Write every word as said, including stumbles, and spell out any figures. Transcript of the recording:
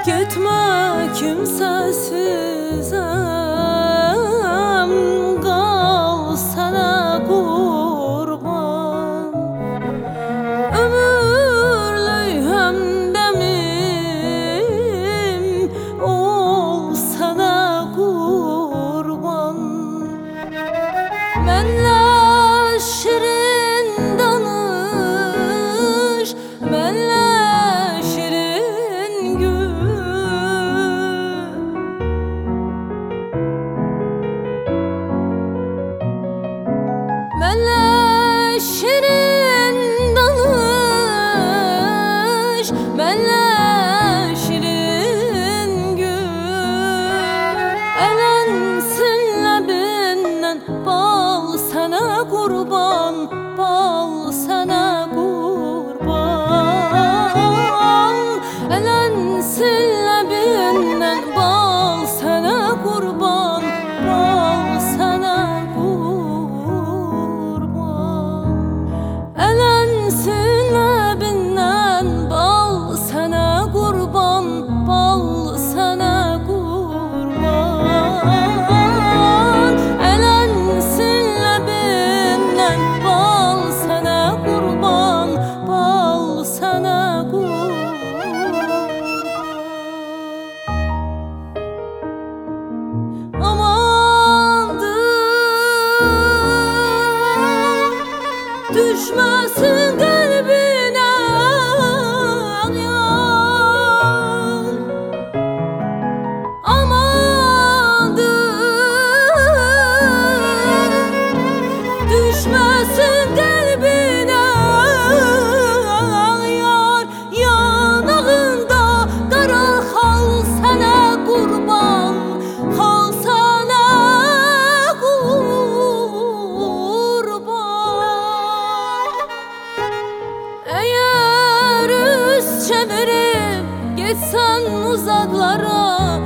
Gitme kimsesizem, kal sana kurban. Ömürlü hemdemim ol sana kurban. Menle şirin danış, menle şirin gül. Menle şirin danış, menle şirin gül. Elensin lebinden bal sana kurban, bal sana kurban. Elensin lebinden bal sana kurban, bal sana kurban. Elensin lebinden bal sana kurban, bal sana kurban. Elensin lebinden bal sana kurban, bal sana kurban. Amandır düşmesin kalbine yar. Amandır düşmesin kalbine yar. Yanağında kara hal sana kurban, hal sana kurban. Eğer yüz çevirip gitsen uzaklara,